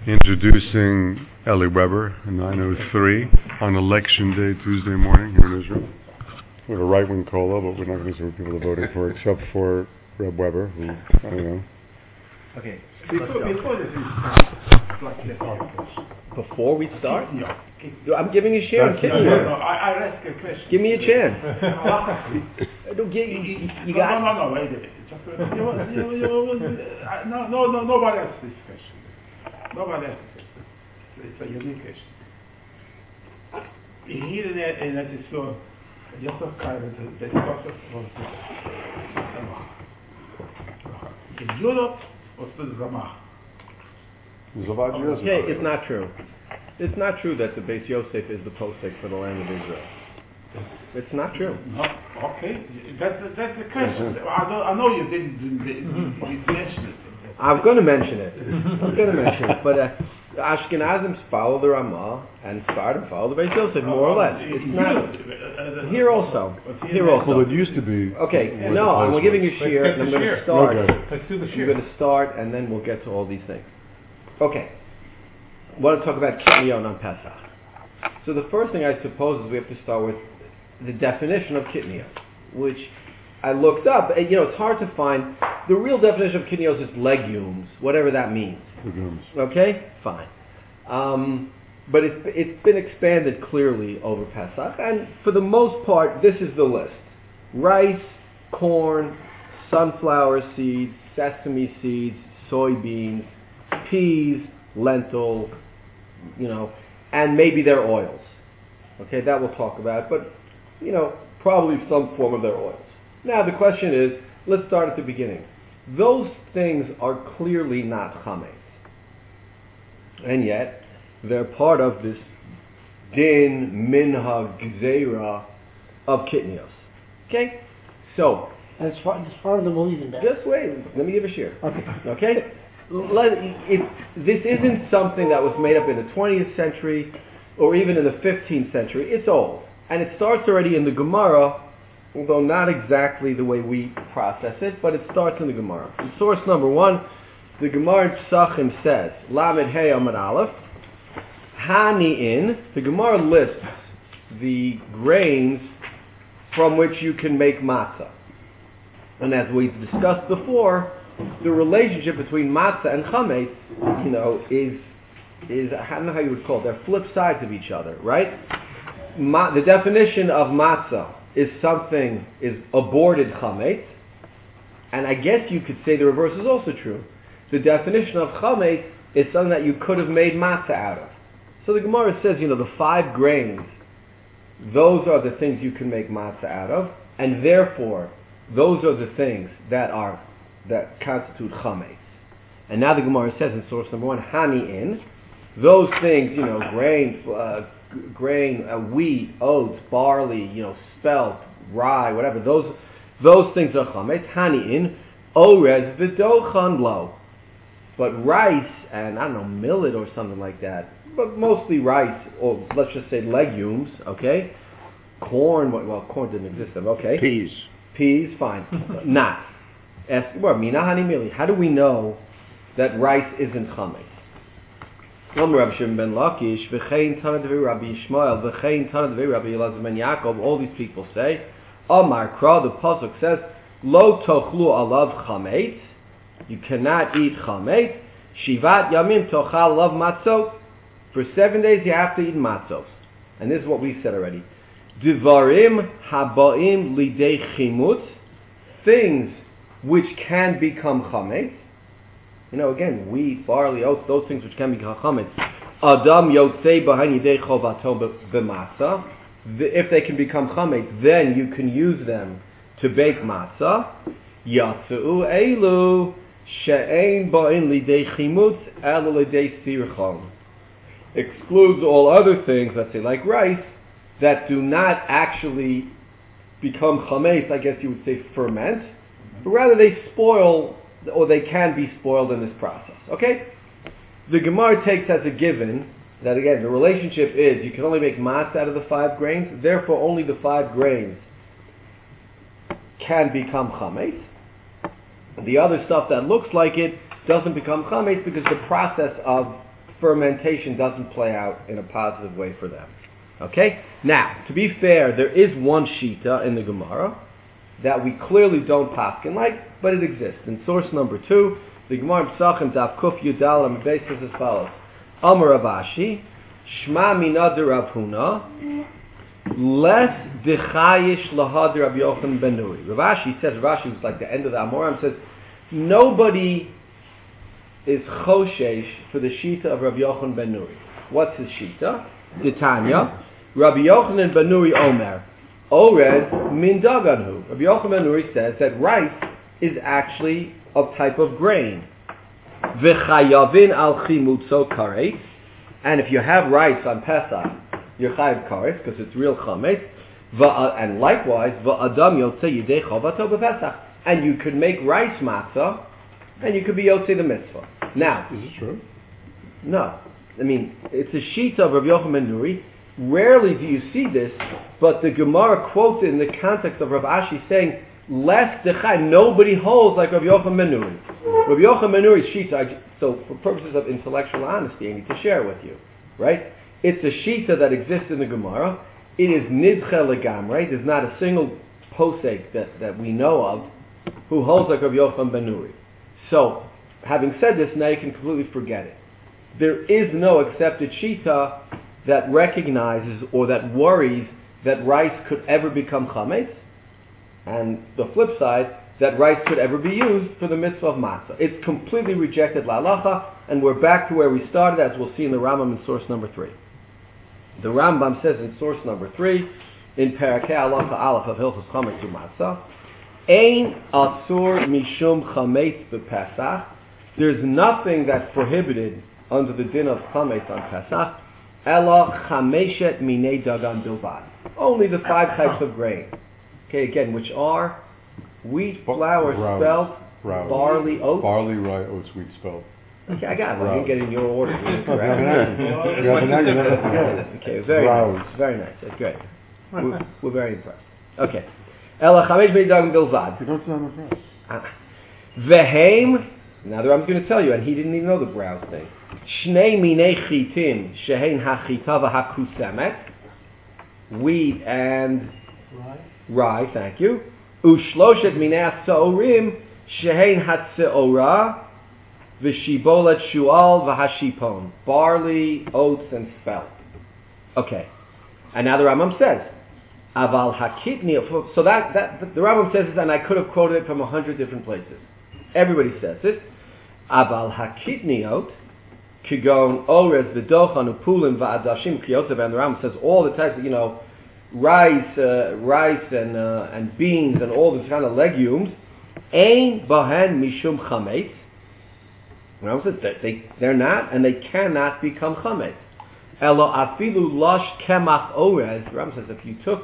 introducing Eli Weber at 9:03 on election day, Tuesday morning here in Israel. With a right-wing cola, but we're not going to say what people are voting for, except for Reb Weber, who, I don't know. Okay. Before we start? Yeah. I'm giving you a share. I'm kidding you. No, I ask a question. Give me a chance. You got No, wait a minute. Nobody asks this question. Nobody asks this question. It's a unique question. Hier in het is zo, je hebt toch kijken, de process was in Europe was the Zamach. Okay, it's not true. It's not true that the Beis Yosef is the posek for the land of Israel. It's not true. No, okay, that's the question. I know you didn't mention it. I'm going to mention it. But Ashkenazim follow the Ramah and Sephardim follow the Beis Yosef, more or less. It's not here also. Well, it used to be. Okay, no, I'm giving you shir, and I'm going to start. Okay. I'm going to start, and then we'll get to all these things. Okay, I want to talk about Kitnion on Pesach. So the first thing I suppose is we have to start with the definition of Kitnion, which I looked up. It's hard to find. The real definition of Kitnios is legumes, whatever that means. Legumes. Okay, fine. But it's been expanded clearly over Pesach, and for the most part, this is the list: rice, corn, sunflower seeds, sesame seeds, soybeans, peas, lentil, and maybe their oils. Okay, that we'll talk about, but probably some form of their oils. Now the question is, let's start at the beginning. Those things are clearly not chametz, and yet they're part of this din minhag gzeira of kitnios. Okay, so as far as the belief in that. Just wait. Let me give a share. Okay. This isn't something that was made up in the 20th century or even in the 15th century. It's old, and it starts already in the Gemara. Although not exactly the way we process it, but it starts in the Gemara. In source number 1, the Gemara in Pesachim says, Lamed Hey Amud Aleph, Hani in. The Gemara lists the grains from which you can make matzah. And as we've discussed before, the relationship between matzah and chametz, is I don't know how you would call it. They're flip sides of each other, right? The definition of matzah is aborted chametz, and I guess you could say the reverse is also true. The definition of chametz is something that you could have made matzah out of. So the Gemara says, the 5 grains, those are the things you can make matzah out of, and therefore, those are the things that constitute chametz. And now the Gemara says in source number 1, hani in, those things, grain, wheat, oats, barley, spelt, rye, whatever, those things are chametz, hani in, orez v'dochan lo. But rice and, millet or something like that, but mostly rice, or let's just say legumes, okay? Corn, corn didn't exist then, okay? Peas, fine. Not. How do we know that rice isn't chametz? Rabbi Shimon ben Lakish, v'chein Tana Devei Rabbi Yishmael, v'chein Tana Devei Rabbi Elazar ben Yaakov. All these people say, Amar Kra, the pasuk says, Lo tochlu alav chametz. You cannot eat chametz. Shivat yamim tochal alav matzot. For 7 days you have to eat matzos. And this is what we said already. Divarim habaim lidei chimutz. Things which can become chametz. Again, wheat, barley, oats, those things which can become chametz. Adam yotzei b'han yidei chovato b'matzah. If they can become chametz, then you can use them to bake matzah. Yatzu elu she'ein ba'in lidei chimutz elu lidei sirchon. Excludes all other things, let's say like rice, that do not actually become chametz, I guess you would say ferment, but rather they spoil, or they can be spoiled in this process. Okay? The Gemara takes as a given that, again, the relationship is you can only make matzah out of the 5 grains, therefore only the 5 grains can become chametz. The other stuff that looks like it doesn't become chametz because the process of fermentation doesn't play out in a positive way for them. Okay? Now, to be fair, there is one shita in the Gemara that we clearly don't paskin like, but it exists. In source number 2, the Gemara Pesachim Daf Kuf Yudal Amabes says as follows: Amar Rav Ashi, Shma Minader Rav Huna, Les Dechayish Lahad Rav Yochanan Ben Nuri. Rav Ashi says, Rav Ashi was like the end of the Amoram, says, nobody is choshesh for the shita of Rav Yochanan Ben Nuri. What's his shita? Titania, Rabbi Yochanan Ben Nuri Omer, Ored Min Daganhu. Rabbi Yochanan Ben Nuri says that rice is actually a type of grain. V'chayavin al chimutzo karetz, and if you have rice on Pesach, you're chayav karetz because it's real chametz. And likewise, v'adam yotze yidei chovato b'Pesach, and you could make rice matzah, and you could be yotze the mitzvah. Now, Is it true? no. I mean, it's a shita of Rabbi Yochanan Ben Nuri. Rarely do you see this, but the Gemara quotes it in the context of Rav Ashi saying, "Less dechai." Nobody holds like Rabbi Yochanan Ben Nuri. Rabbi Yochanan Ben Nuri's shita. So, for purposes of intellectual honesty, I need to share with you, right? It's a shita that exists in the Gemara. It is nidche legamrei. There's not a single posek that we know of who holds like Rabbi Yochanan Ben Nuri. So, having said this, now you can completely forget it. There is no accepted shita that recognizes or that worries that rice could ever become chametz, and the flip side, that rice could ever be used for the mitzvah of matzah. It's completely rejected la'alacha, and we're back to where we started, as we'll see in the Rambam in source number 3. The Rambam says in source number 3, in Parakeh Halacha Aleph of Hilchos Chametz U'Matzah, Ein asur mishum chametz b'Pesach. There's nothing that's prohibited under the din of chametz on Pesach, ela chameshet minei dagan bilvad. Only the 5 types of grain. Okay, again, which are wheat, flour, spelt, barley, oats. Barley, rye, oats, wheat, spelt. Okay, I got it. I didn't get it in your order. Okay, very nice. Very nice. That's great. We're very impressed. Okay. Ela chamesh minei dagan bilvad. You don't sound impressed. Vehem. Now I'm going to tell you, and he didn't even know the browse thing. Shnei minei chitim shehein hachita v'hakusemet, wheat and rye. Thank you. Ushloshet minei ha'tzorim shehein hatzeora v'shibolet shual v'hashipon, barley, oats, and spelt. Okay, and now the Rambam says, aval hakitni. So that the Rambam says this, and I could have quoted it from 100 different places. Everybody says this. Aval hakitniot kigon orez v'dochan upulim va'adashim chiyotzav, and the Rambam says all the types of, rice and beans and all these kind of legumes. Ein bahen mishum chametz. The Rambam says that they're not, and they cannot become chametz. Elo afilu losh kemach orez. The Rambam says if you took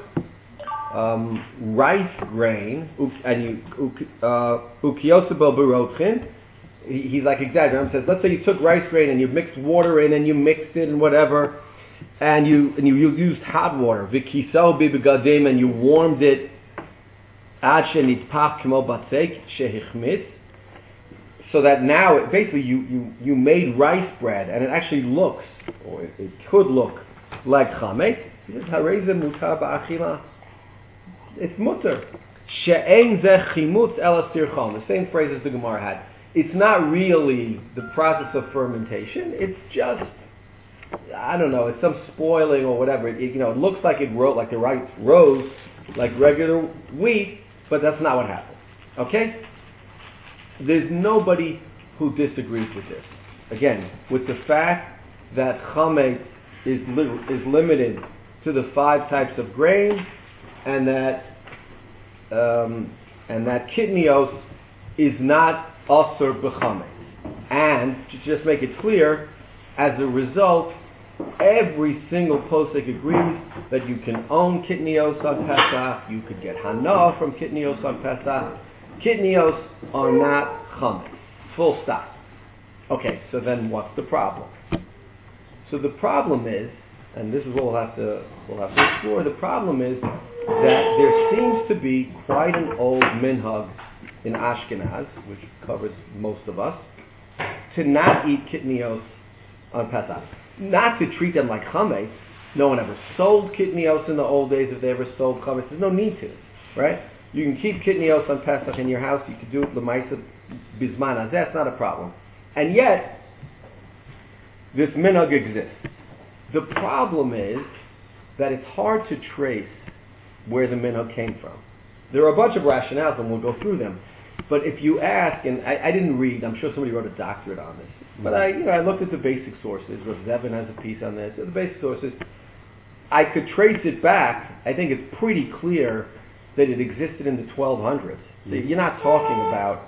rice grain and you ukiyosabel berotchin, he's like exaggerating. Says, let's say you took rice grain and you mixed water in and you mixed it and whatever, and you used hot water, vikisau bibegadim, and you warmed it ad shenitpach kemo batzek shehichmitz, so that now basically you made rice bread and it actually looks, or it could look like chametz. It's mutter. She'ein zeh chimutz ela sirchon. The same phrase as the Gemara had. It's not really the process of fermentation. It's just, I don't know, it's some spoiling or whatever. It looks like it like the rice rose like regular wheat, but that's not what happened. Okay? There's nobody who disagrees with this. Again, with the fact that chametz is limited to the 5 types of grain, and that kitnios is not asur b'chametz. And to just make it clear, as a result, every single posek agrees that you can own kitnios on Pesach. You could get hana from kitnios on Pesach. Kitnios are not chametz. Full stop. Okay, so then what's the problem? So the problem is, and this is what we'll have to explore. The problem is that there seems to be quite an old minhag in Ashkenaz, which covers most of us, to not eat kitnios on Pesach. Not to treat them like chametz. No one ever sold kitnios in the old days if they ever sold chametz. There's no need to, right? You can keep kitnios on Pesach in your house. You can do it l'maisa bisman. That's not a problem. And yet, this minhag exists. The problem is that it's hard to trace where the minhag came from. There are a bunch of rationales, and we'll go through them. But if you ask, and I didn't read, I'm sure somebody wrote a doctorate on this, but I looked at the basic sources. Rav Zevin has a piece on this. The basic sources, I could trace it back. I think it's pretty clear that it existed in the 1200s. So you're not talking about,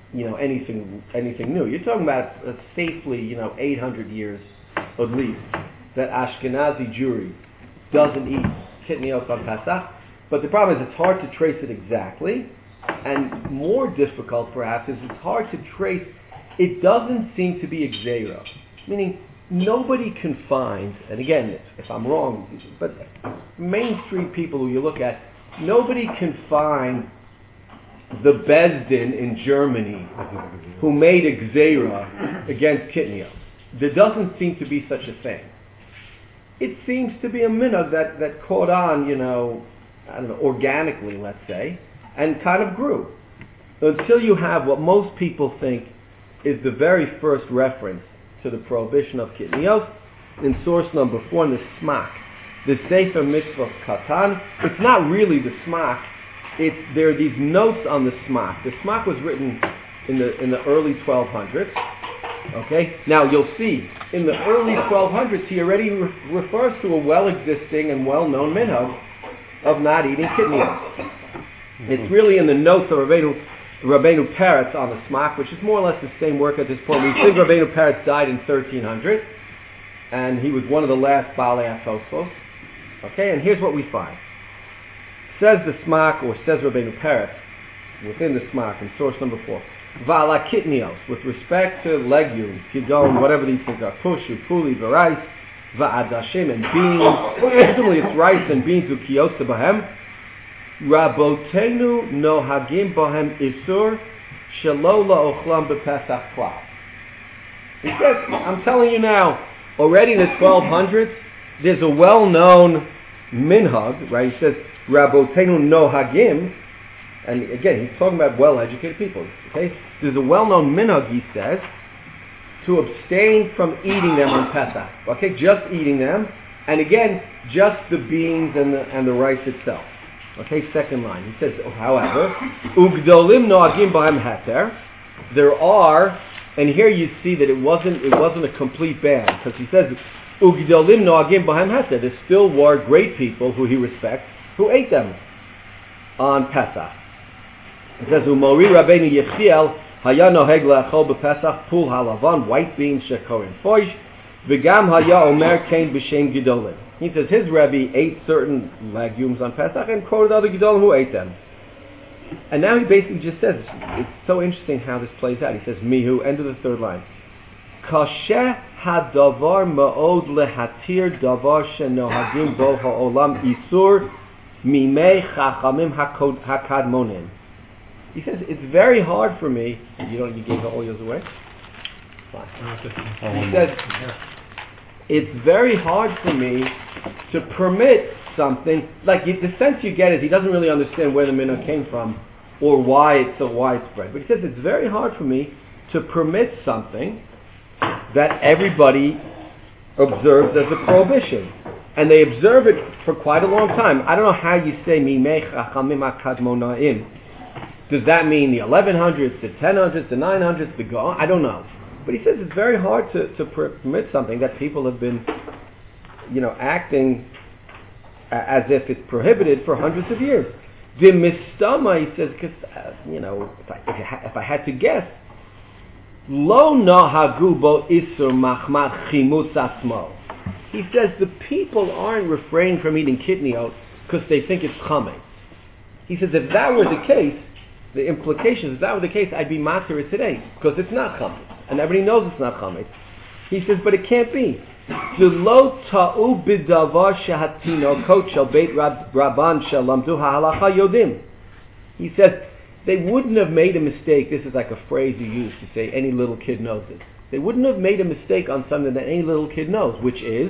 anything new. You're talking about safely, 800 years at least, that Ashkenazi Jewry doesn't eat kitnios on Pesach. But the problem is it's hard to trace it exactly, and more difficult perhaps is it's hard to trace. It doesn't seem to be exera, meaning nobody can find, and again, if I'm wrong, but mainstream people who you look at, nobody can find the Bezdin in Germany who made exera against kitnios. There doesn't seem to be such a thing. It seems to be a minhag that caught on, organically, let's say, and kind of grew. Until you have what most people think is the very first reference to the prohibition of kitnios in source number 4 in the Smak, the Sefer Mitzvah Katan. It's not really the Smak. There are these notes on the Smak. The Smak was written in the early 1200s. Okay. Now you'll see in the early 1200s he already refers to a well-existing and well-known minhag of not eating kitnios. It's really in the notes of Rabbeinu Peretz on the Smak, which is more or less the same work at this point. We think Rabbeinu Peretz died in 1300, and he was one of the last Baalei HaTosfos. Okay, and here's what we find. Says the Smak, or says Rabbeinu Peretz, within the Smak, in source number 4, Va'ala kitnios, with respect to legumes, kidon, whatever these things are, pushu, puli, varais, va'adashim, and beans, presumably it's rice and beans, ukiyos bahem, Rabotenu nohagim bohem isur shelo la'ochlam b'pesach klal. He says, I'm telling you now, already in the 1200s, there's a well-known minhag, right? He says, Rabotenu nohagim, and again, he's talking about well-educated people, okay? There's a well-known minhag, he says, to abstain from eating them on Pesach, okay? Just eating them, and again, just the beans and the rice itself. Okay, second line. He says, however, Ugdolim noagim b'hem heter. There are, and here you see that it wasn't a complete ban, because he says, Ugdolim noagim b'hem heter. There still were great people who he respects who ate them on Pesach. He says, Umori Rabbeinu Yechiel haya noheg la'achol b'Pesach pul halavan, white beans shekorim foish, v'gam haya omer kein b'shem gedolim. He says his Rebbe ate certain legumes on Pesach and quoted other Gedolim who ate them. And now he basically just says, it's so interesting how this plays out. He says, Mihu, end of the third line. Kasheh hadavar ma'od lehatir davar shenohagim bo ha'olam isur mimei chachamim hakadmonim. He says, it's very hard for me. You gave the oils away? Fine. He says, it's very hard for me to permit something, like the sense you get is he doesn't really understand where the minhag came from or why it's so widespread. But he says it's very hard for me to permit something that everybody observes as a prohibition. And they observe it for quite a long time. I don't know how you say mimei chachamim hakadmonaim. Does that mean the 1100s, the 1000s, the 900s, the Gaon? I don't know. But he says it's very hard to permit something that people have been, acting as if it's prohibited for hundreds of years. The mistama, he says, because, if I had to guess, lo nahagu bo isur machmat chimus asmo. He says the people aren't refraining from eating kitnios because they think it's chametz. He says if that were the case, the implications, if that were the case, I'd be matir it today because it's not chametz. And everybody knows it's not chametz. He says, but it can't be. Lo ta'u b'davar shehatinokot shel beit rabban shel lamdu ha'halacha yodim. He says, they wouldn't have made a mistake. This is like a phrase you use to say any little kid knows it. They wouldn't have made a mistake on something that any little kid knows, which is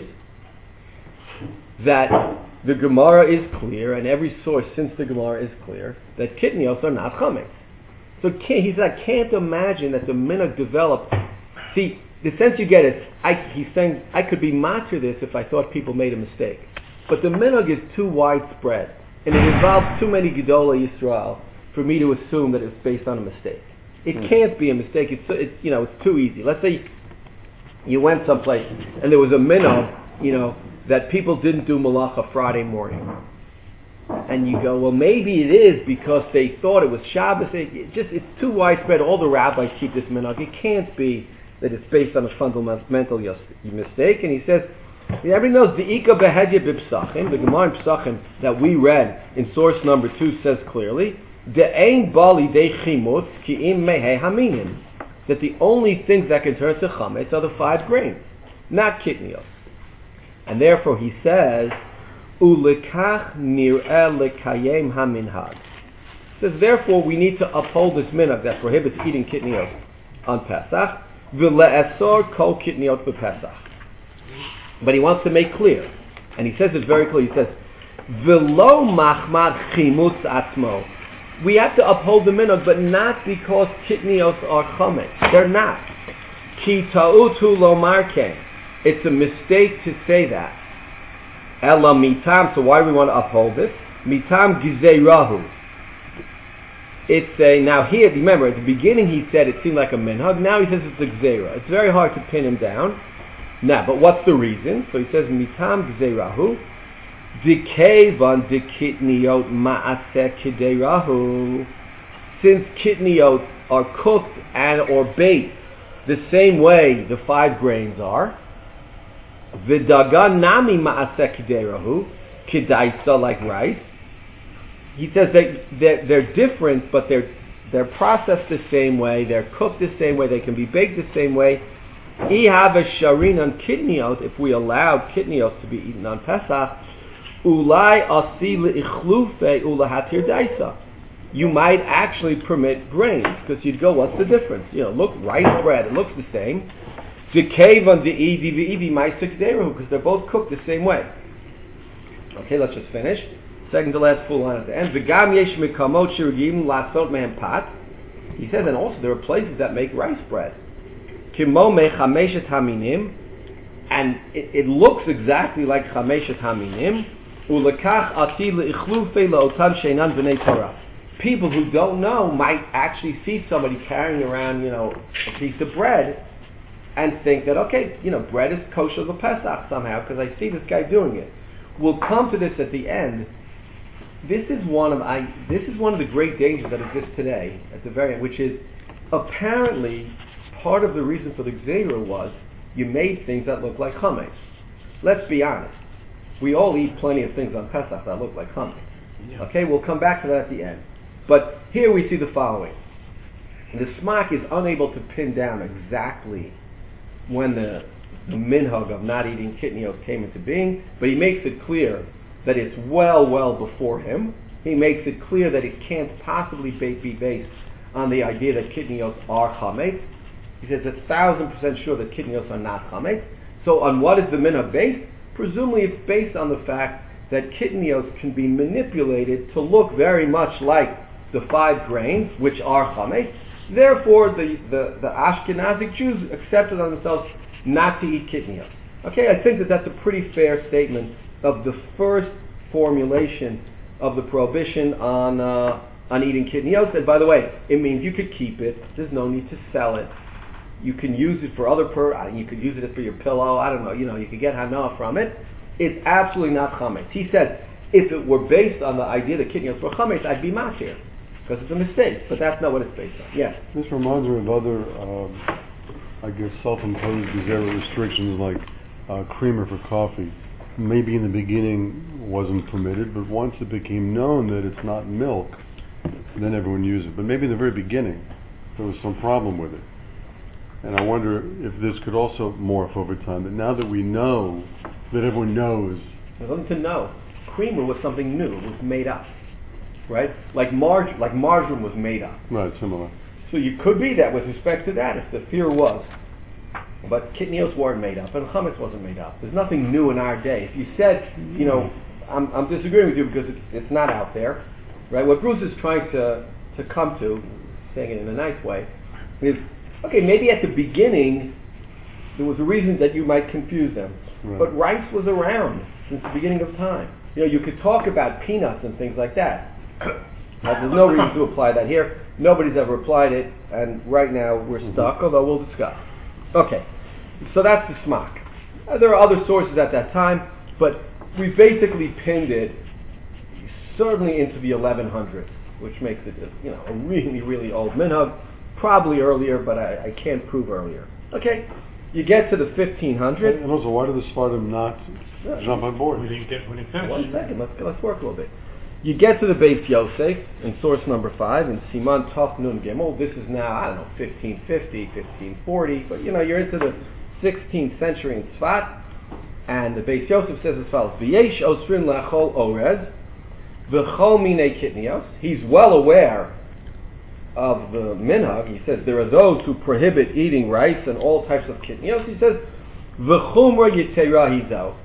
that the Gemara is clear, and every source since the Gemara is clear, that kitnios are not chametz. So he said, I can't imagine that the minhag developed. See, the sense you get is, he's saying, I could be matir this if I thought people made a mistake. But the minhag is too widespread, and it involves too many Gedolei Yisrael for me to assume that it's based on a mistake. It can't be a mistake. It's too easy. Let's say you went someplace and there was a minhag, that people didn't do malacha Friday morning, and you go, well, maybe it is because they thought it was Shabbos. It's too widespread. All the rabbis keep this minhag. It can't be that it's based on a fundamental mistake. And he says, everybody knows the Ika Behedya B'Psachim, the Gemara in Psachim that we read in source number 2 says clearly, De'ein bali de chimutz ki im mehei haminim, that the only things that can turn to chametz are the 5 grains, not kitnios. And therefore he says, Ulekach nir'eh lekayem haminhag. Says therefore we need to uphold this minhag that prohibits eating kitnios on Pesach, v'le'esor kol kitniot b'Pesach. But he wants to make clear, and he says it very clearly. He says, "V'lo machmad chimutz atzmo." We have to uphold the minhag, but not because kitnios are chametz. They're not. Ki ta'utu lomar ken. It's a mistake to say that. Ela mitam. So why do we want to uphold this? Mitam gizeirahu. It's now here. Remember, at the beginning he said it seemed like a minhag. Now he says it's a gzeira. It's very hard to pin him down. Now, but what's the reason? So he says, Mitam gzeirahu, dikevan dekitniot ma'aseh kideirahu. Since kitniot are cooked and or baked the same way the 5 grains are, v'dagan nami ma'aseh kideirahu, kidaisa like rice. He says they're different, but they're processed the same way, they're cooked the same way, they can be baked the same way. If we allowed kitnios to be eaten on Pesach, you might actually permit grains, because you'd go, what's the difference? Look, rice bread, it looks the same. Because they're both cooked the same way. Okay, let's just finish. Second to last full line at the end. He says, and also there are places that make rice bread. And it looks exactly like chameshet haminim. People who don't know might actually see somebody carrying around, a piece of bread, and think that bread is kosher for Pesach somehow because I see this guy doing it. We'll come to this at the end. This is one of the great dangers that exists today at the very end, which is apparently part of the reason for the gzeira was you made things that look like chametz. Let's be honest. We all eat plenty of things on Pesach that look like chametz. Yeah. Okay, we'll come back to that at the end. But here we see the following. The Smak is unable to pin down exactly when the minhag of not eating kitnios came into being, but he makes it clear that it's well before him. He makes it clear that it can't possibly be based on the idea that kitnios are chametz. He says 1,000% sure that kitnios are not chametz. So on what is the minhag based? Presumably it's based on the fact that kitnios can be manipulated to look very much like the 5 grains, which are chametz. Therefore, the Ashkenazic Jews accepted on themselves not to eat kitnios. Okay, I think that's a pretty fair statement of the first formulation of the prohibition on eating kitnios. And by the way, it means you could keep it. There's no need to sell it. You can use it for you could use it for your pillow. I don't know. You could get hana from it. It's absolutely not chametz. He said, if it were based on the idea that kitnios were chametz, I'd be matir, because it's a mistake. But that's not what it's based on. Yes. This reminds me of other, self-imposed gezerah restrictions like creamer for coffee. Maybe in the beginning wasn't permitted, but once it became known that it's not milk, then everyone used it. But maybe in the very beginning there was some problem with it. And I wonder if this could also morph over time, that now that we know, that everyone knows. There's nothing to know. Creamer was something new. It was made up. Right? Like margarine was made up. Right, similar. So you could be that with respect to that, if the fear was but kitnios weren't made up, and chametz wasn't made up. There's nothing new in our day. If you said, I'm disagreeing with you because it's not out there, right? What Bruce is trying to come to, saying it in a nice way, is, okay, maybe at the beginning there was a reason that you might confuse them, but rice was around since the beginning of time. You could talk about peanuts and things like that. There's no reason to apply that here. Nobody's ever applied it, and right now we're stuck, although we'll discuss. Okay, so that's the smock. There are other sources at that time, but we basically pinned it certainly into the 1100s, which makes it a really, really old minhag. Probably earlier, but I can't prove earlier. Okay, you get to the 1500s. And also, why did the Spartan not jump on board? We didn't finish. 1 second, let's work a little bit. You get to the Beis Yosef in source number 5 in Siman Tov Nun Gimel. This is now, 1550, 1540, but you're into the 16th century in Tzfat, and the Beis Yosef says as follows: V'yesh osrin lachol orez v'chol minei kitnios. He's well aware of the minhag. He says there are those who prohibit eating rice and all types of kitnios. He says v'chumra yitera hizo.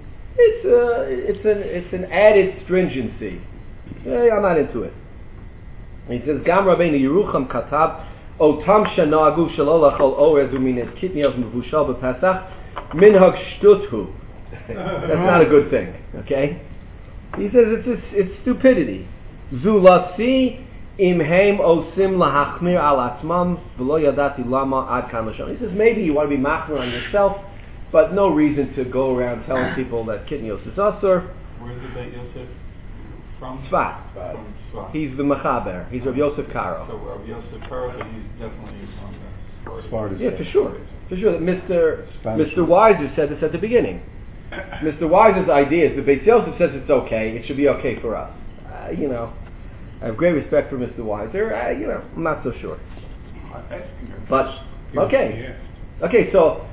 It's an added stringency. I'm not into it. He says Gam Rabbeinu Yerucham Katab Otam Shanagu Shelo Lachol Orez Uminet Kitnios Mevushal BePesach Minhag Shtuthu. That's not a good thing. Okay. He says it's stupidity. Zulasi Imheim Osim Lahachmir Al Atzmam V'lo Yadati Lama Ad Kan Lashon. He says maybe you want to be machmir on yourself, but no reason to go around telling people that kitnios is asur. Where's the Beit Yosef from? Tzfat. From Tzfat. He's the Mechaber. He's Rav Yosef Karo. So Rav Yosef Karo, but he's definitely from the Spartans. Yeah, for sure. Mr. Spanish. Weiser said this at the beginning. Mr. Weiser's idea is the Beit Yosef says it's okay. It should be okay for us. I have great respect for Mr. Weiser. I'm not so sure. But okay. Okay, so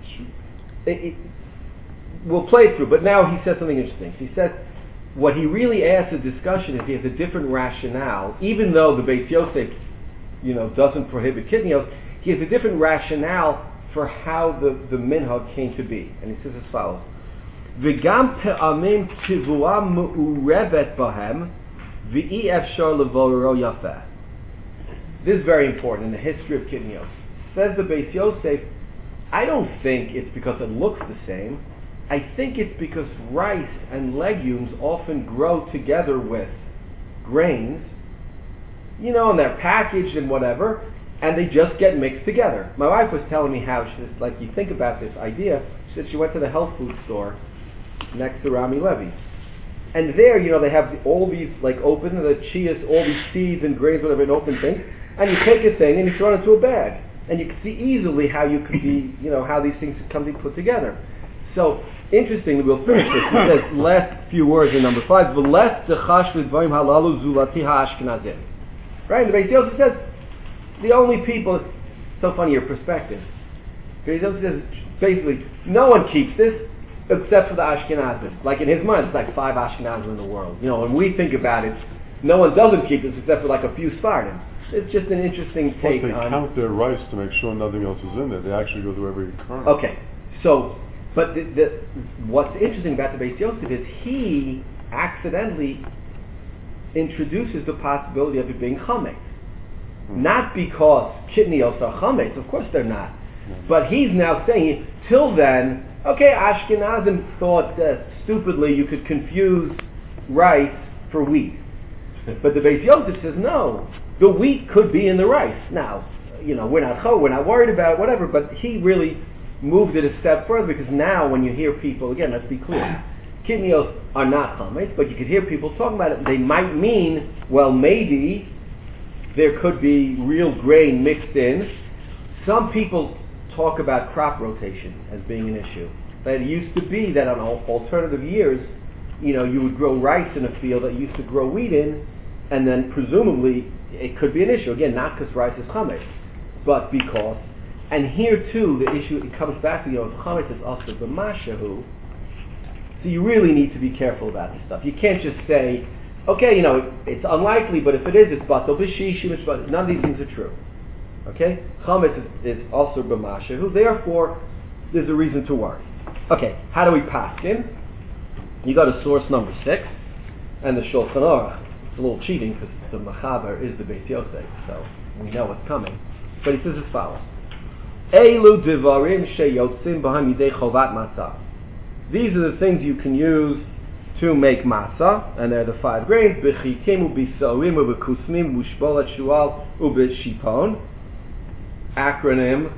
we'll play it through, but now he says something interesting. He says what he really asks a discussion is he has a different rationale, even though the Beis Yosef, doesn't prohibit kitnios, he has a different rationale for how the minhag came to be. And he says as follows: V'gam te'amim tivua me'urevet bahem v'i efshar levoro yafeh. This is very important in the history of kitnios. Says the Beis Yosef, I don't think it's because it looks the same. I think it's because rice and legumes often grow together with grains, and they're packaged and whatever, and they just get mixed together. My wife was telling me how, you think about this idea, she said she went to the health food store next to Rami Levy. And there, they have all these, open, the chias, all these seeds and grains, whatever, in open things, and you take a thing and you throw it into a bag. And you can see easily how you could be, how these things come to be put together. So, interestingly, we'll finish this. He says, last few words in number 5, V'les techash l'dvarim halalu zulati ha'ashkenazim. Right? And the Beis Yosef says, the only people, it's so funny your perspective. Beis Yosef says, basically, no one keeps this except for the Ashkenazim. Like in his mind, it's like 5 Ashkenazim in the world. When we think about it, no one doesn't keep this except for a few Spartans. It's just an interesting take Plus they on... count their rice to make sure nothing else is in there. They actually go through every kernel. Okay, so, but what's interesting about the Beis Yosef is he accidentally introduces the possibility of it being chametz. Not because kitnios are chametz, of course they're not. But he's now saying, till then, okay, Ashkenazim thought that stupidly you could confuse rice for wheat. But the Beis Yosef says, no, the wheat could be in the rice. Now, we're not worried about it, whatever, but he really moved it a step further, because now when you hear people, again, let's be clear, kitnios are not chametz, but you could hear people talking about it, they might mean, well, maybe there could be real grain mixed in. Some people talk about crop rotation as being an issue. That it used to be that on alternative years, you would grow rice in a field that you used to grow wheat in, and then presumably it could be an issue. Again, not because rice is chametz, but because, and here too, the issue, it comes back to, chametz is also b'mashahu, so you really need to be careful about this stuff. You can't just say, okay, it's unlikely, but if it is, it's batal b'shishim, none of these things are true. Okay? Chametz is also b'mashehu, therefore there's a reason to worry. Okay, how do we paskin? You go to source number 6, and the Shulchan Aruch. It's a little cheating because the Machaber is the Beis Yosef, so we know what's coming. But he says as follows: Eilu divarim sheyotzim b'ham yidei chovat matzah. These are the things you can use to make matzah, and they're the 5 grains: b'chitim u'b'sorim u'b'kusmim u'shbolat shual u'b'shipon. Acronym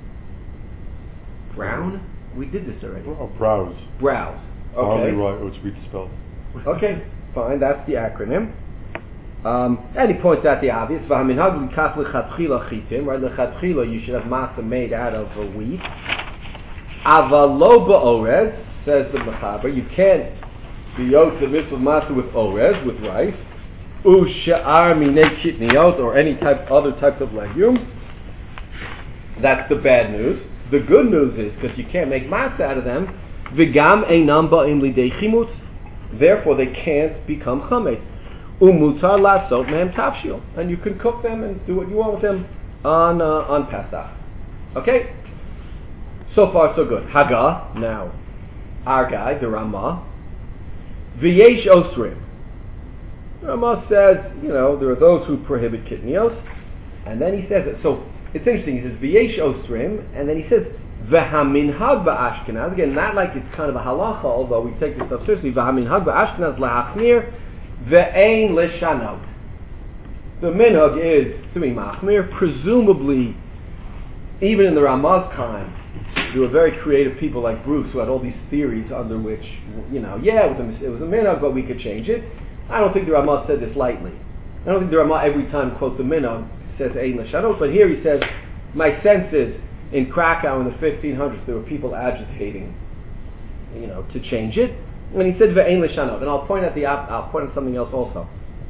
Brown. We did this already. Browse. Browse. Hardly Okay. right, it's read to spell. Okay, fine. That's the acronym. And he points out the obvious. Right, lechatchila, you should have matzah made out of wheat. Avalo ba'orez, says the Mechaber, you can't be yoked with matzah with orez, with rice. U'she'ar minei kitniot, or any other types of legumes. That's the bad news. The good news is, because you can't make matzah out of them, v'gam einam ba'im lidei chimutz, therefore they can't become chametz. Umutar lasot mehem tafshil, and you can cook them and do what you want with them on Pesach. Okay? So far so good. Haggah, now, our guy, the Ramah, v'yesh osrim. Ramah says, there are those who prohibit kitnios, and then he says it. So, it's interesting, he says, v'yesh osrim, and then he says, v'haminhag ba'ashkenaz, again, not like it's kind of a halacha, although we take this stuff seriously, v'haminhag ba'ashkenaz la'achmir, ve'ein l'shanot. The minhag is to be machmir. Presumably, even in the Ramah's time, there were very creative people like Bruce who had all these theories under which, it was a minhag, but we could change it. I don't think the Ramah said this lightly. I don't think the Ramah every time quotes the minhag says ein l'shanot, but here he says, my sense is, in Krakow in the 1500s, there were people agitating, to change it. When he said ve'ein l'shanot, and I'll point out something else also.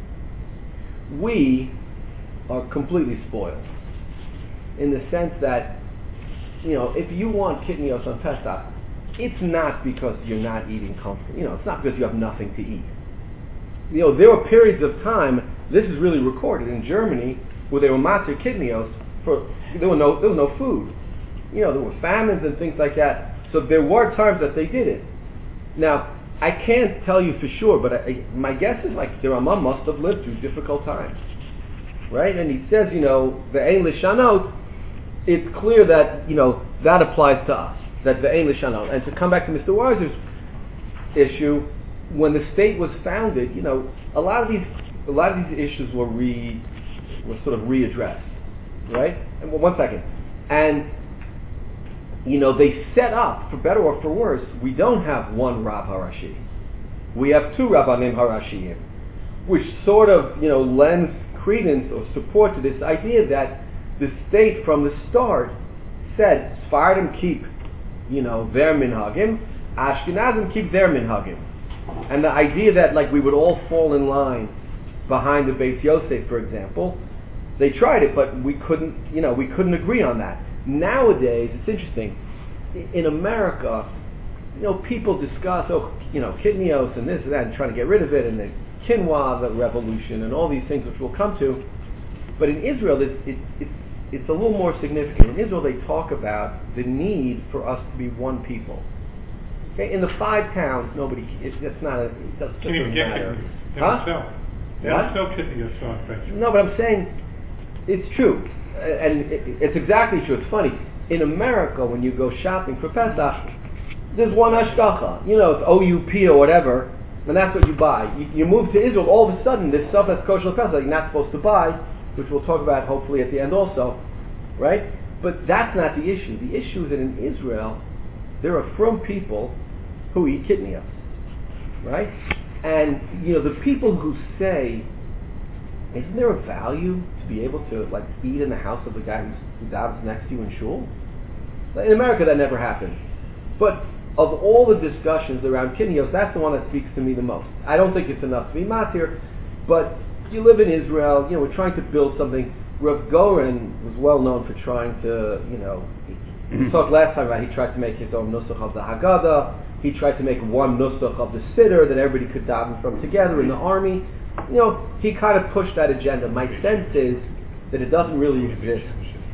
We are completely spoiled in the sense that, if you want kitnios on Pesach, it's not because you're not eating comfort. It's not because you have nothing to eat. There were periods of time. This is really recorded in Germany where they were matzah kitnios there was no food. There were famines and things like that. So there were times that they did it. Now, I can't tell you for sure, but my guess is the Ramah must have lived through difficult times, right? And he says, ve'ein l'shanot, it's clear that, that applies to us, that ve'ein l'shanot. And to come back to Mr. Weiser's issue, when the state was founded, a lot of these issues were sort of readdressed, right? And one second. And they set up, for better or for worse, we don't have one Rav Harashi. We have 2 Rabbanim Harashiyim, which sort of, lends credence or support to this idea that the state from the start said, Sfardim keep, their minhagim, Ashkenazim keep their minhagim. And the idea that, we would all fall in line behind the Beis Yosef, for example, they tried it, but we couldn't agree on that. Nowadays, it's interesting. In America, people discuss, kitnios and this and that, and trying to get rid of it, and the quinoa, the revolution, and all these things which we'll come to. But in Israel, it's a little more significant. In Israel, they talk about the need for us to be one people. Okay, in the 5 towns, it doesn't matter. They don't sell. They don't sell kitnios on French. No, but I'm saying it's true. And it's exactly true. It's funny. In America, when you go shopping for Pesach, there's one hashgacha. It's OUP or whatever, and that's what you buy. You move to Israel, all of a sudden, this stuff that's kosher Pesach you're not supposed to buy, which we'll talk about hopefully at the end also, right? But that's not the issue. The issue is that in Israel, there are frum people who eat kitnios, right? And, the people who say, isn't there a value to be able to eat in the house of the guy who davens next to you in shul? In America, that never happened. But of all the discussions around kitnios, that's the one that speaks to me the most. I don't think it's enough to be matir, but you live in Israel. We're trying to build something. Rav Goren was well known for trying to, we talked last time about he tried to make his own nusach of the Haggadah. He tried to make one nusach of the Siddur that everybody could daven from together in the army. He kind of pushed that agenda. My sense is that it doesn't really exist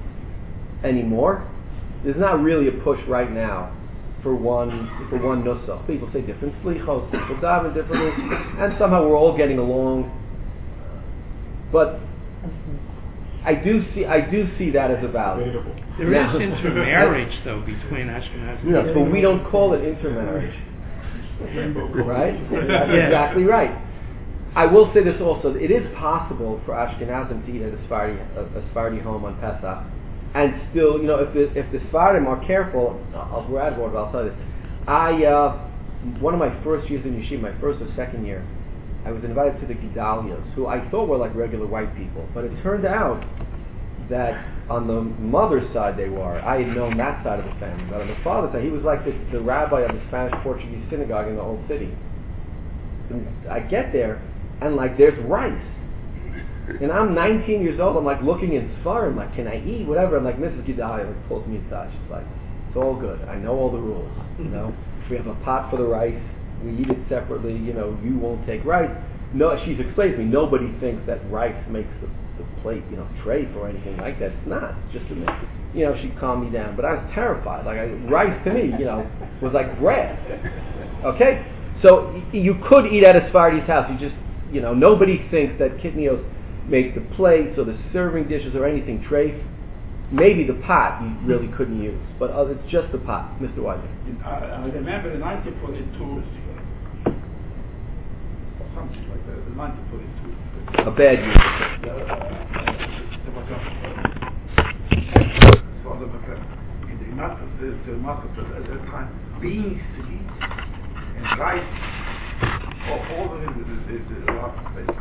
anymore. There's not really a push right now for one nusach. People say different slichos, people daven differently, and somehow we're all getting along. But I do see that as a value. There is intermarriage though between Ashkenazim. Yes, but we don't call it intermarriage, right? That's exactly right. I will say this also: it is possible for Ashkenazim to eat at a Sephardi home on Pesach, and still, if the Sephardim are careful, we're out of order. I'll tell you this. One of my first years in yeshiva, my first or second year, I was invited to the Gedalios, who I thought were like regular white people, but it turned out that on the mother's side they were. I had known that side of the family, but on the father's side, he was like the rabbi of the Spanish-Portuguese synagogue in the old city. And I get there, and there's rice. And I'm 19 years old, I'm looking in Sfarim, can I eat, whatever, and Mrs. Gedalia pulls me aside, she's like, it's all good, I know all the rules, we have a pot for the rice, we eat it separately, you won't take rice. No, she's explained to me, nobody thinks that rice makes the plate, tray or anything like that. It's not. It's just a minute. She calmed me down. But I was terrified. Rice to me, was like bread. Okay? So you could eat at a Sephardi's house. You just, nobody thinks that kitnios make the plates or the serving dishes or anything treif. Maybe the pot you really couldn't use. But it's just the pot. Mr. Wiseman. I remember in 1942, something like that, in 1942. A bad year. There was in the market at that time, beans to eat and rice, all of it is a lot of space.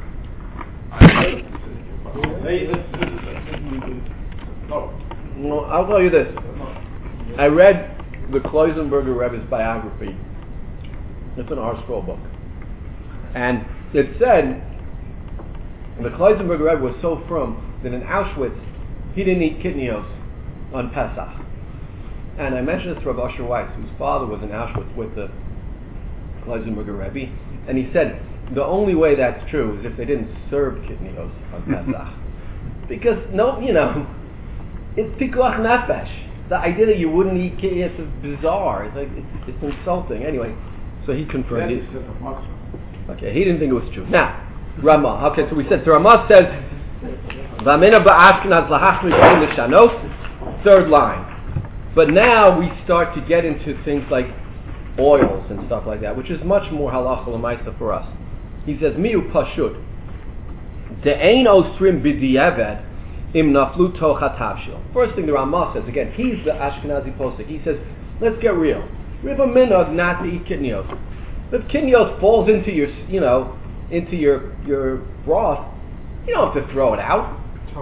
No, I'll tell you this. I read the Kloisenberger Rebbe's biography. It's an R scroll book. And it said the Kloisenberger Rebbe was so frum that in Auschwitz he didn't eat kitnios on Pesach. And I mentioned this to Rav Asher Weiss, whose father was in Auschwitz with the Kloisenberger Rebbe, and he said the only way that's true is if they didn't serve kitnios on Pesach. Because it's pikuach nefesh. The idea that you wouldn't eat kitnios is bizarre. It's insulting. Anyway, so he confirmed it. Okay, he didn't think it was true. Now, Ramah. Okay, so we said, so Ramah says, V'amena ba'ashkenaz lahachmi b'in l'shanos, third line. But now we start to get into things like oils and stuff like that, which is much more halacha l'maisa for us. He says, miu pashut, de'ein osrim b'di'eved im naflu tocha tavshil. First thing the Ramah says, again, he's the Ashkenazi posek. He says, let's get real. We have a minhag not to eat kitnios. If kitnios falls into your, into your broth, you don't have to throw it out.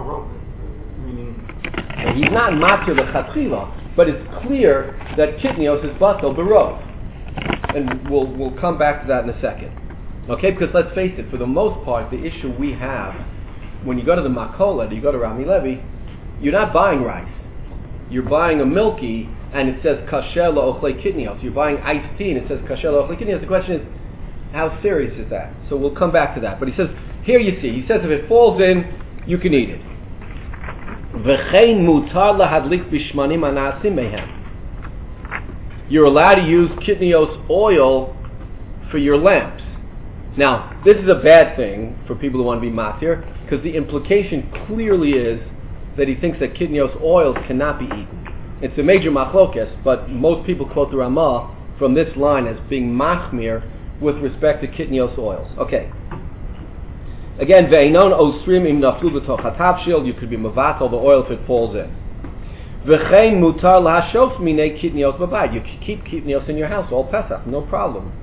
He's not matir lechatchila, but it's clear that kitnios is batel berov, and we'll come back to that in a second. Okay, because let's face it, for the most part, the issue we have when you go to the Makola, you go to Rami Levi, you're not buying rice. You're buying a milky, and it says kasher la'ochlei kitnios. You're buying iced tea, and it says kasher la'ochlei kitnios. The question is, how serious is that? So we'll come back to that. But he says, here you see, he says if it falls in, you can eat it. V'chein mutar lahadlik bishmanim anasim mehem. You're allowed to use kitnios oil for your lamps. Now, this is a bad thing for people who want to be matir, because the implication clearly is that he thinks that kitnios oils cannot be eaten. It's a major machlokes, but most people quote the Ramah from this line as being machmir with respect to kitnios oils. Okay. Again, ve'einon osrim im naflu b'toch hatavshil, you could be mavatal the oil if it falls in. V'chein mutar lahashof minei kitnios b'bayit, you can keep kitnios in your house all Pesach, no problem.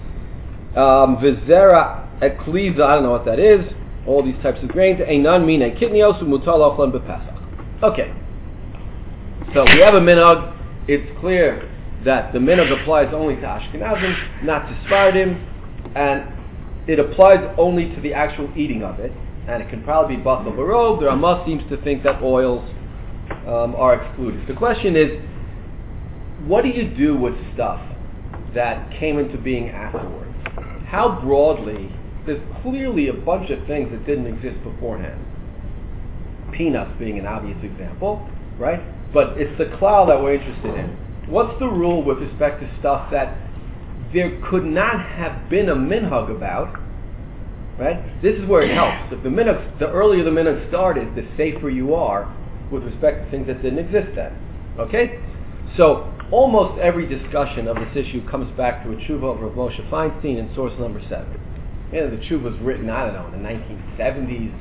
V'zera ekliza, I don't know what that is, all these types of grains, einan minei kitnios u'mutar la'ochlan b'Pesach. Okay. So we have a minhag. It's clear that the minhag applies only to Ashkenazim, not to Sephardim, and it applies only to the actual eating of it, and it can probably be batel barov. The Ramah seems to think that oils are excluded. The question is, what do you do with stuff that came into being afterwards? How broadly? There's clearly a bunch of things that didn't exist beforehand. Peanuts being an obvious example, right? But it's the klal that we're interested in. What's the rule with respect to stuff that there could not have been a minhag about? Right? This is where it helps. If the earlier the minhag started, the safer you are with respect to things that didn't exist then. Okay? So almost every discussion of this issue comes back to a tshuva of Rav Moshe Feinstein in source number 7. The tshuva was written, I don't know, in the 1970s.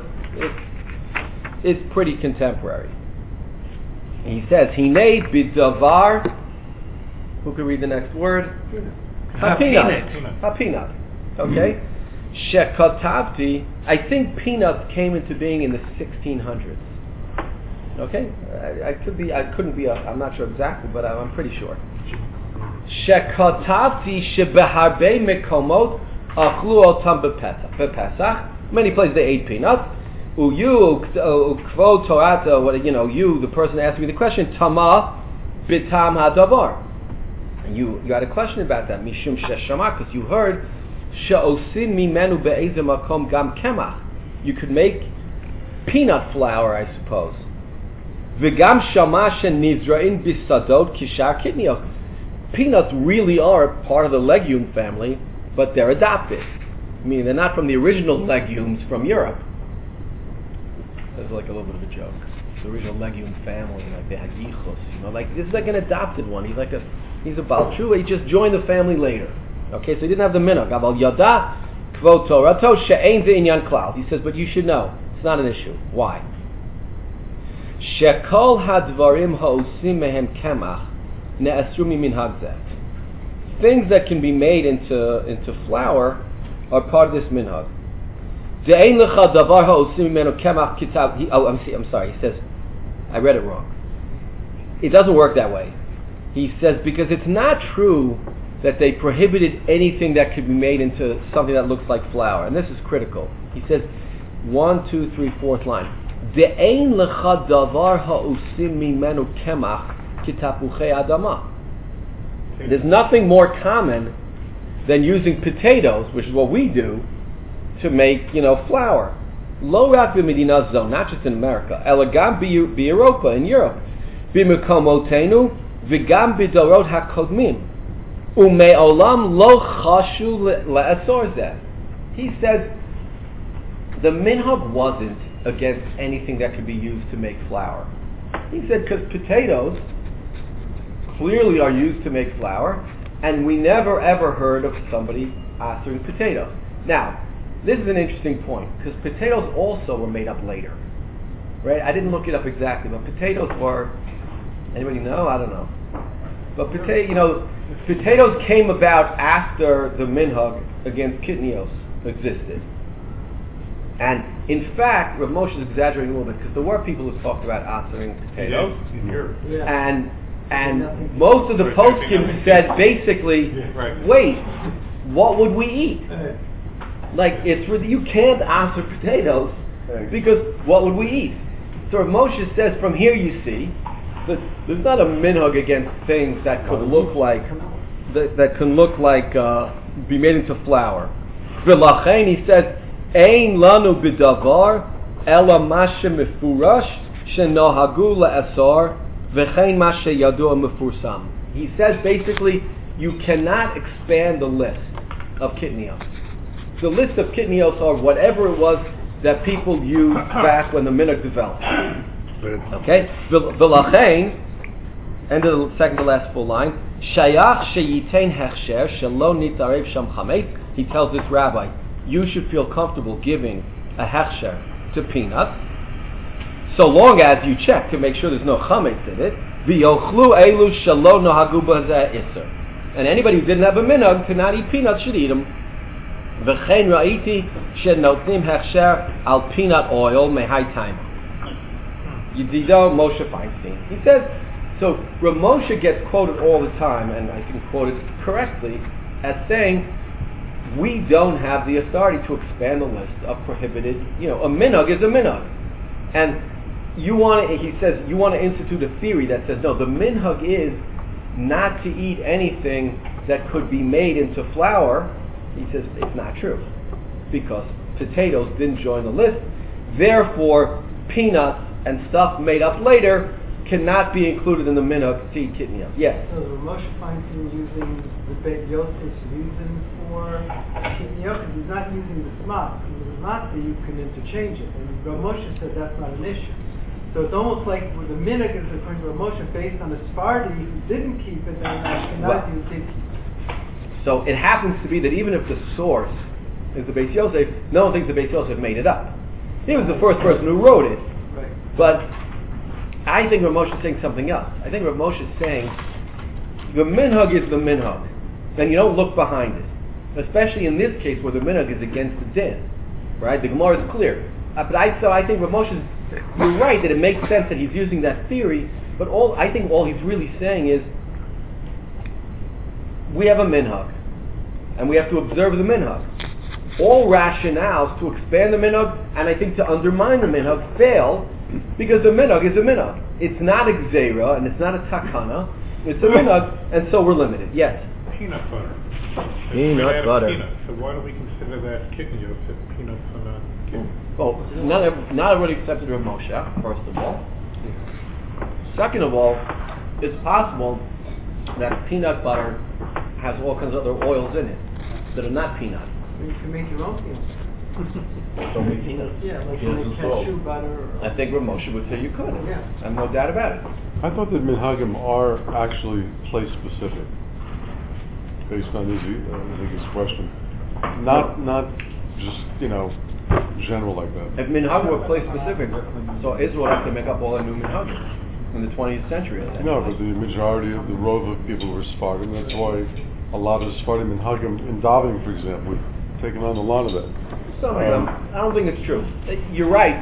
It's pretty contemporary. And he says, Hinei bidavar. Who can read the next word? Hapinat. Okay? Shekatavti. I think peanuts came into being in the 1600s. Okay? I couldn't be, I'm not sure exactly, but I'm pretty sure. Shekatavti shebeharbe mekomot achlu otam bepesach. Many places they ate peanuts. You, kvod Torata, you, the person asking me the question, Tama bitam hadavar. And you had a question about that, Mishum sheshama, because you heard, She'osin mimenu be'ezeh makom gam kemach. You could make peanut flour, I suppose. V'gam shama shenizra'in bisadot kishar kitniot. Peanuts really are part of the legume family, but they're adopted. Meaning they're not from the original legumes from Europe. That's like a little bit of a joke. The original legume family, like the Hagichos, this is like an adopted one. He's a Baal Tshuva. He just joined the family later. Okay, so he didn't have the minhag. Aval yada kvod Torato she'ein ze'inyan klal. He says, but you should know, it's not an issue. Why? Shekol hadvarim ha'osim mehem kemach ne'asru miminhag zeh. Things that can be made into flour are part of this minhag. I'm sorry, he says, I read it wrong. It doesn't work that way. He says, because it's not true that they prohibited anything that could be made into something that looks like flour. And this is critical. He says, 1, 2, 3, 4th line. There's nothing more common than using potatoes, which is what we do, to make, flour. Lo rak b'medina zo, not just in America. Elagam b'Europa, in Europe. B'mekomotenu, v'gam b'dorot hakodmim. U'me'olam lo chashu le'asor zeh. He says, the minhag wasn't against anything that could be used to make flour. He said, because potatoes clearly are used to make flour, and we never ever heard of somebody answering potatoes. Now, this is an interesting point, because potatoes also were made up later. Right? I didn't look it up exactly, but potatoes were, anybody know? I don't know. But potatoes came about after the minhag against kitnios existed. And in fact, Rav Moshe is exaggerating a little bit, because there were people who talked about answering potatoes. And most of the poskim said basically, wait, what would we eat? Like, you can't answer potatoes, because what would we eat? So Rav Moshe says, from here you see, that there's not a minhag against things that could look like, be made into flour. V'lachein, he says, Ein lanu b'davar, ela mashe mefurash, shenohagu le'asar, v'chein mashe yadua mefursam. He says basically, you cannot expand the list of kitnios. The list of kitnios are whatever it was that people used back when the minhag developed. Okay? V'lachein, end of the second to last full line, shayach sheyitain hechsher shelo nitarev sham chametz. He tells this rabbi, you should feel comfortable giving a hechsher to peanuts, so long as you check to make sure there's no chametz in it. V'yochlu elu shelo nohagu b'zeh iser. And anybody who didn't have a minhag to not eat peanuts should eat them. V'chein ra'iti shenotnim hechsher al peanut oil mehai time. Yedido Moshe Feinstein. He says, so Rav Moshe gets quoted all the time, and I can quote it correctly, as saying, we don't have the authority to expand the list of prohibited, a minhag is a minhag. And he says, you want to institute a theory that says, no, the minhag is not to eat anything that could be made into flour. He says, it's not true. Because potatoes didn't join the list. Therefore, peanuts and stuff made up later cannot be included in the minhag to eat kitniyos. Yes. So the Moshe finds him using the Beit Yosef's reason for kitniyos, because he's not using the smat. With the matzah you can interchange it, and Moshe said that's not an issue. So it's almost like with the minhag is according to Moshe based on the Sephardi who didn't keep it, and Ashkenazi who did keep it. So it happens to be that even if the source is the Beit Yosef, no one thinks the Beit Yosef made it up. He was the first person who wrote it. Right. But I think Rav Moshe is saying something else. I think Rav Moshe is saying the minhag is the minhag, and you don't look behind it. Especially in this case where the minhag is against the din. Right? The Gemara is clear. But I think Rav Moshe, you're right that it makes sense that he's using that theory, but I think all he's really saying is we have a minhag, and we have to observe the minhag. All rationales to expand the minhag and I think to undermine the minhag fail because the minhag is a minhag. It's not a gzeira and it's not a takana. It's a minhag, and so we're limited. Yes? Peanut butter. Peanut butter. Peanuts. So why do we consider that kitniyos if peanuts are not kitniyos? Well, not everybody accepted Rav Moshe, first of all. Second of all, it's possible that peanut butter has all kinds of other oils in it that are not peanut. You can make your own peanuts. So many peanuts. Yeah, like you make cashew butter. I think Rav Moshe would say you could. Yeah. I have no doubt about it. I thought that minhagim are actually place specific, based on his question. Not just general like that. If minhag were place specific, so Israel would have to make up all the new minhagim in the 20th century. No, but the majority of the rove of people were Sephardim. That's why a lot of Sephardim minhagim in davening, for example, taken on a lot of that. Some of them. I don't think it's true. You're right.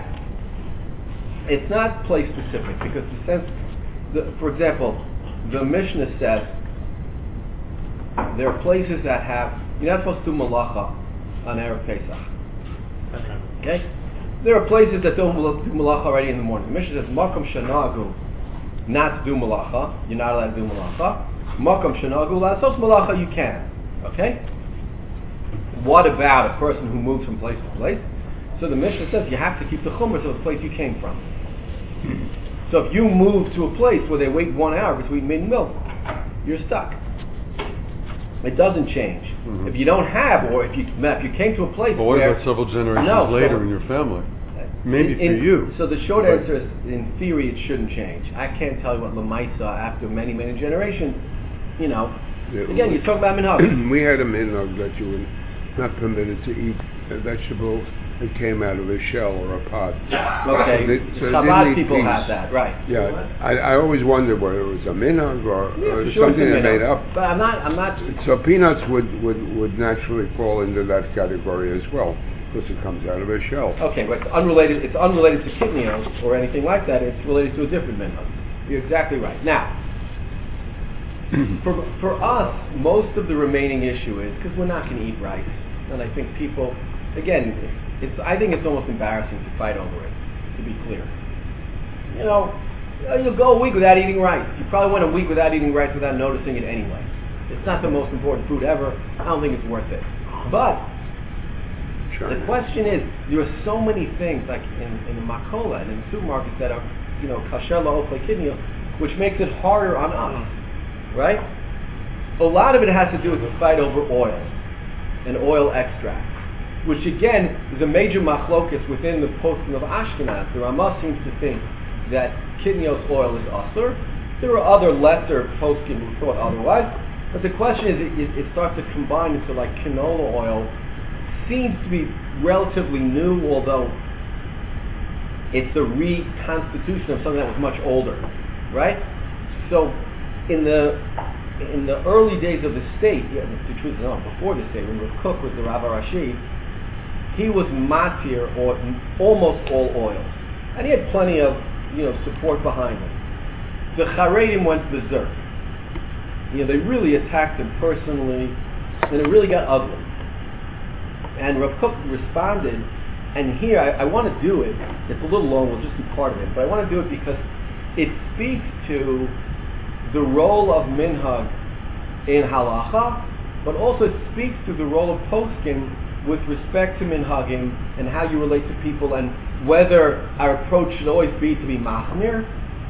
It's not place specific because for example, the Mishnah says there are places that have, you're not supposed to do malacha on Erev Pesach. Okay? There are places that don't do malacha already in the morning. The Mishnah says makom shanagu, not to do malacha. You're not allowed to do malacha. Makom shanagu la'asos malacha, you can. Okay? What about a person who moves from place to place? So the Mishnah says you have to keep the chumras of the place you came from. So if you move to a place where they wait 1 hour between meat and milk, you're stuck. It doesn't change. Mm-hmm. If you don't have, or if you came to a place but what about several generations later in your family? Maybe for you. So the short answer is, in theory, it shouldn't change. I can't tell you what Lamaisa, after many, many generations, again, you're talking about minhag. We had a minhag that you were not permitted to eat vegetables that came out of a shell or a pod. Okay, Chabad people have that, right? Yeah, I always wondered whether it was a minhag or something they made up. But I'm not. So peanuts would naturally fall into that category as well, because it comes out of a shell. Okay, but it's unrelated to kitniyos or anything like that. It's related to a different minhag. You're exactly right. Now, for us, most of the remaining issue is because we're not going to eat rice, and I think people, again, I think it's almost embarrassing to fight over it. To be clear, you'll go a week without eating rice. You probably went a week without eating rice without noticing it anyway. It's not the most important food ever. I don't think it's worth it. But the question is, there are so many things like in the makola and in the supermarkets that are, kasher la'ochle kidney, which makes it harder on us, right? A lot of it has to do with the fight over oil and oil extract, which again is a major machlokus within the posting of Ashkenaz. The Ramah seems to think that kitnios oil is asur. There are other lesser poskim who thought otherwise. But the question is, it starts to combine into like canola oil. Seems to be relatively new, although it's a reconstitution of something that was much older, right? So in the early days of the state, the truth is before the state, when Rav Kook was the Rav Rashi, he was matir or almost all oils, and he had plenty of support behind him. The Charedim went berserk. They really attacked him personally, and it really got ugly. And Rav Kook responded, and here I want to do it. It's a little long; we'll just do part of it, but I want to do it because it speaks to the role of minhag in halacha, but also it speaks to the role of poskim with respect to minhagim and how you relate to people, and whether our approach should always be to be machmir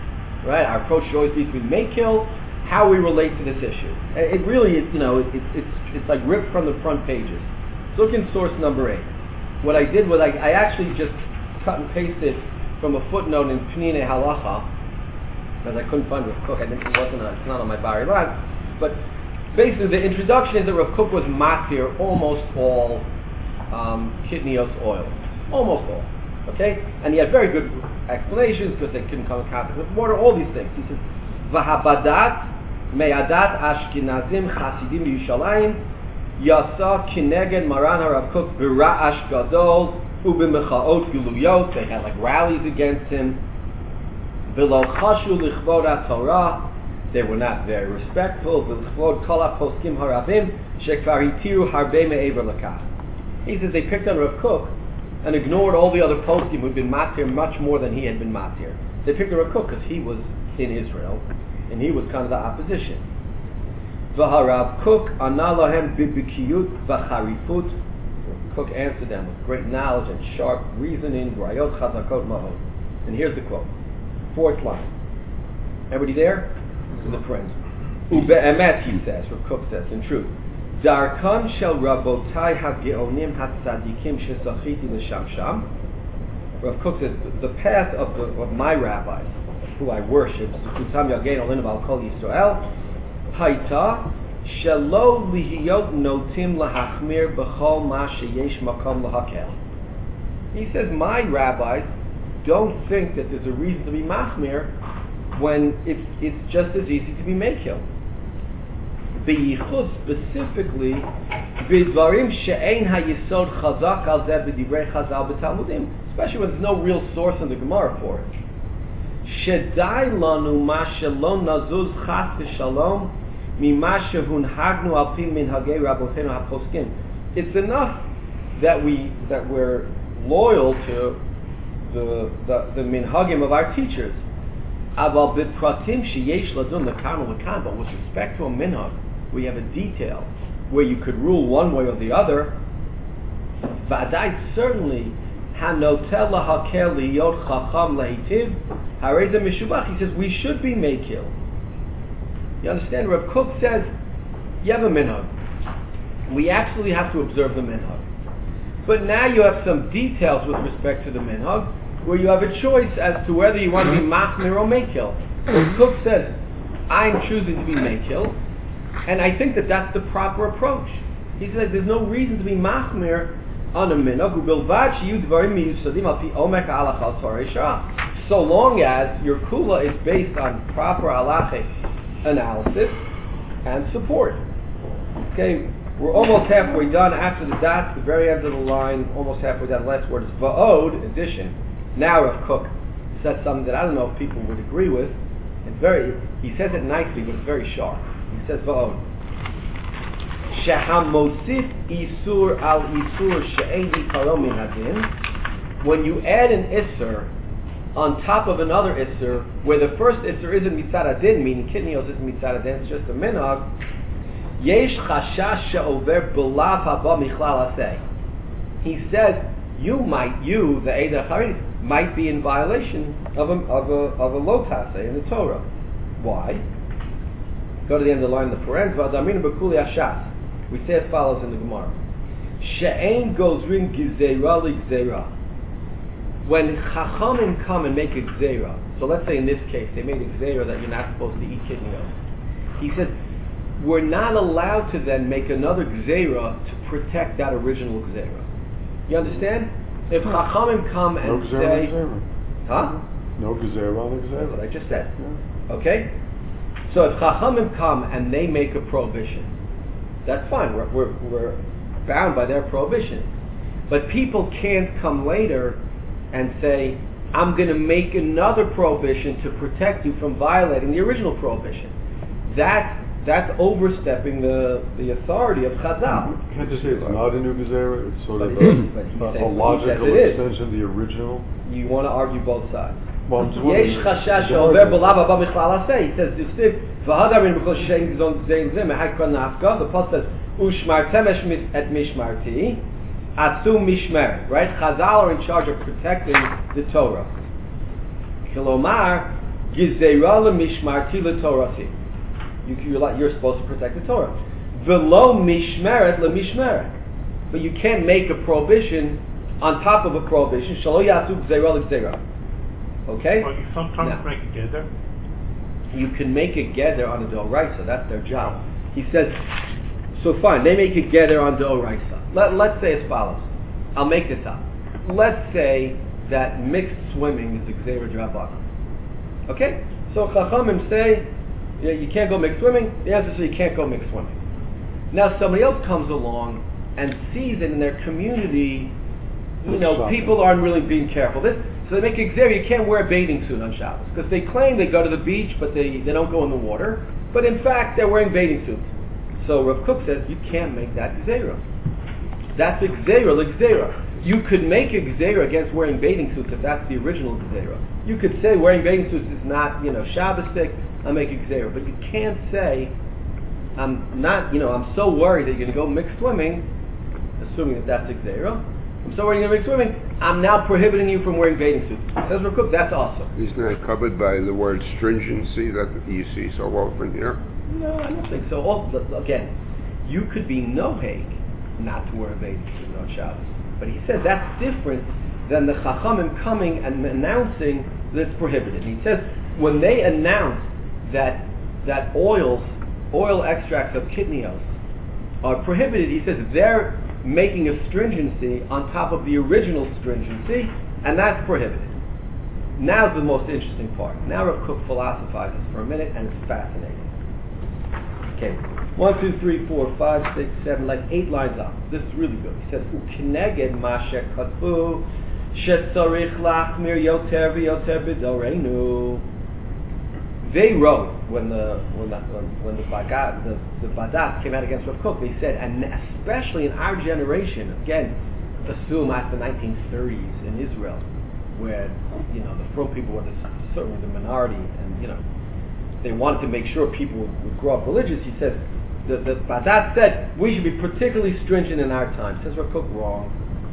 right? Our approach should always be to make kill, how we relate to this issue. It really is, it's like ripped from the front pages. Look in source number 8. What I did was I actually just cut and pasted from a footnote in Pnei Halacha, because I couldn't find Rav Kook. I think it's not on my Bari line. But basically, the introduction is that Rav Kook was matir almost all kitnios oil, almost all. Okay, and he had very good explanations because they couldn't come in contact with water. All these things. He says, "V'habadat me'adat Ashkenazim Chasidim Yerushalayim Yasa Kineged Maran Rav Kook B'Ra'ash Gadol U'B'Mechaot Giluyot." They had like rallies against him. V'lo Chashu Lichvod HaTorah. They were not very respectful. V'Lichvod Kol HaPoskim Haravim Shekvar Hitiru Harbe Me'ever Lakach. He says they picked on Rav Kook and ignored all the other poskim who had been matir much more than he had been matir. They picked Rav Kook because he was in Israel and he was kind of the opposition. V'Harav Kook analahem bibikiyut v'charifut. Kook answered them with great knowledge and sharp reasoning. Rayot chazakot mahod. And here's the quote. 4th line. Everybody there? This is the friends. Ube'emet, he says. Rav Kook says, in truth. Darkan shel rabotai hageonim hatzadikim shesachiti l'sham sham. Rav Kook says, the path of my rabbis, who I worship, Zutam Yagein Olin Al Kol Yisrael, Haita shelo lihiyot notim lahachmir b'chol ma sheyesh makom lahakel. He says, my rabbis don't think that there's a reason to be machmir when it's just as easy to be mekil. B'yichud specifically, b'dvarim she'ein ha'yisod chazak al zeh b'divrei chazal b'talmudim, especially when there's no real source in the Gemara for it. Shedai lanu ma shelom nazuz chas v'shalom mima shehunhagnu al pi minhagei rabotenu haposkim. It's enough that we're loyal to the minhagim of our teachers. Aval b'pratim sheyesh ladun l'kan l'kan, but with respect to a minhag, we have a detail where you could rule one way or the other. V'adai certainly hanotel lahakel liyot chacham lehitiv harei mishubach. He says we should be mekil. You understand? Rav Kook says you have a minhag. We absolutely have to observe the minhag. But now you have some details with respect to the minhag where you have a choice as to whether you want to be machmir or mekil. Rav Kook says I'm choosing to be mekil. And I think that that's the proper approach. He says there's no reason to be machmir on a minhag. So long as your kula is based on proper halachic analysis and support. Okay, we're almost halfway done. After the dot, the very end of the line, almost halfway down. The last word is va'od, addition. Now Rav Kook said something that I don't know if people would agree with. He says it nicely, but it's very sharp. He says, "Va'od shehamosif isur al isur she'ein ikaro min hadin." When you add an isur on top of another isur, where the first isur isn't mitzad adin, meaning kitnios isn't mitzad adin, it's just a minhag. Yesh chashash she'over b'lav haba michlal aseh. He says you, the Eidah Charedim, might be in violation of a lotas in the Torah. Why? Go to the end of the line, the parens, we say as follows in the Gemara. She'ein gozrin gzeira li-gzeira. When Chachamim come and make a gzeira, so let's say in this case, they made a gzeira that you're not supposed to eat kitnios. He says, we're not allowed to then make another gzeira to protect that original gzeira. You understand? If Chachamim come and say... Huh? No gzeira on the That's gzeira. what I just said. Yeah. Okay? So if Chachamim come and they make a prohibition, that's fine. We're bound by their prohibition. But people can't come later and say, I'm going to make another prohibition to protect you from violating the original prohibition. That's overstepping the authority of Chazal. You can't just say it's not a new gzeira. It's sort of a logical extension of the original. You want to argue both sides. Well, I'm just Yesh chashash over b'lav haba michlal aseh. He says, "V'hadarin because shein gizon zein zeh mehakra nafka." The pasuk says, "Ushmartem et mishmarti, asu mishmer." Right? Chazal are in charge of protecting the Torah. Kilomar Gizera lemishmarti letorati. You're supposed to protect the Torah. Velo mishmeret lemishmeret. But you can't make a prohibition on top of a prohibition. Shalo yasu gzera legzera. Okay? Well, you sometimes make a gather. You can make a gather on a d'oraisa. That's their job. He says, so fine, they make a gather on d'oraisa. Let's say as follows. I'll make this up. Let's say that mixed swimming is a gzera d'rabbanan. Okay? So Chachamim say, you can't go mixed swimming. The answer is you can't go mixed swimming. Now somebody else comes along and sees it in their community, people aren't really being careful. So they make a gzera, you can't wear a bathing suit on Shabbos. Because they claim they go to the beach, but they don't go in the water. But in fact, they're wearing bathing suits. So Rav Kook says, you can't make that gzera. That's a gzera, l'gzera. You could make a gzera against wearing bathing suits if that's the original gzera. You could say wearing bathing suits is not, Shabbos-tic, I'll make a gzera. But you can't say, I'm so worried that you're going to go mixed swimming, assuming that that's a gzera. I'm so worried you're going to go mixed swimming, I'm now prohibiting you from wearing bathing suits. Says Rav Kook, that's awesome. Isn't that covered by the word stringency that you see so often here? No, I don't think so. Again, you could be noheg not to wear a bathing suit on Shabbos. But he said that's different than the Chachamim coming and announcing that it's prohibited. And he says when they announce that oil extracts of kidneys are prohibited, he says they're making a stringency on top of the original stringency, and that's prohibited. Now's the most interesting part. Now Rav Kook philosophizes for a minute, and it's fascinating. Okay, 1, 2, 3, 4, 5, 6, 7, like 8 lines up. This is really good. He says, "U'kineged ma shekatvu shetzarich lachmir yoter v'yoter b'doreinu." They wrote when the Badat came out against Rav Kook. They said, and especially in our generation, again, assume after the 1930s in Israel, where the Frum people were certainly the minority, and they wanted to make sure people would grow up religious. He says, the Badat said, we should be particularly stringent in our time. Says Rav Kook, wrong.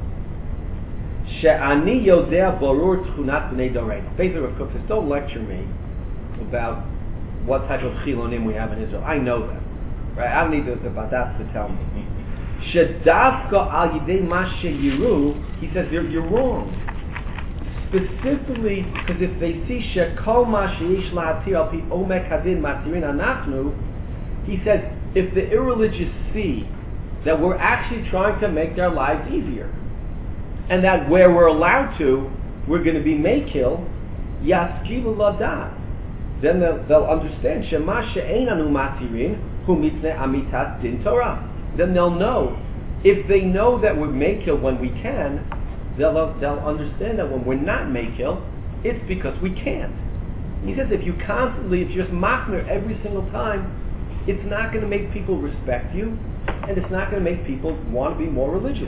She'ani yodea borur tchunat b'nei doreinu. Basically, Rav Kook says, don't lecture me about what type of chilonim we have in Israel. I know that. Right? I don't need the Badat to tell me. She'dafka al yidei ma she'yiru, he says, you're wrong. Specifically, because if they see shekol ma sheish la'atir al pi omek hadin matirin anachnu, he says, if the irreligious see that we're actually trying to make their lives easier, and that where we're allowed to, we're going to be mekil, yaskilu ladat, then they'll understand shema she'ein anu matirin hu mitne amitat din Torah. Then they'll know, if they know that we're mekil when we can, they'll understand that when we're not mekil, it's because we can't. He says if you just machmir every single time, it's not going to make people respect you, and it's not going to make people want to be more religious.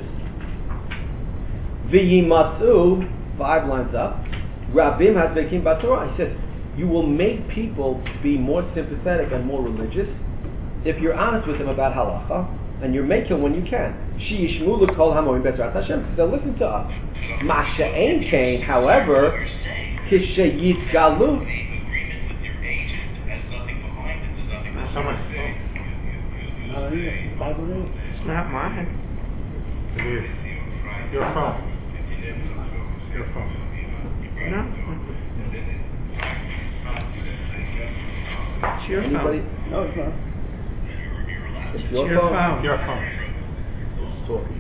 V'yimatzu, 5 lines up, Rabim hazvekim b'Torah. He says you will make people be more sympathetic and more religious if you're honest with them about halacha, and you're making when you can. She'yishmu l'kol hamorim b'ezrat Hashem. They'll listen to us. Ma she'ein kain, however, k'sheyitgalu. It's not mine. It is. Your phone. Your phone. No. It's your Anybody? phone. No, it's not. It's your Your phone. phone. Your phone. It's talking.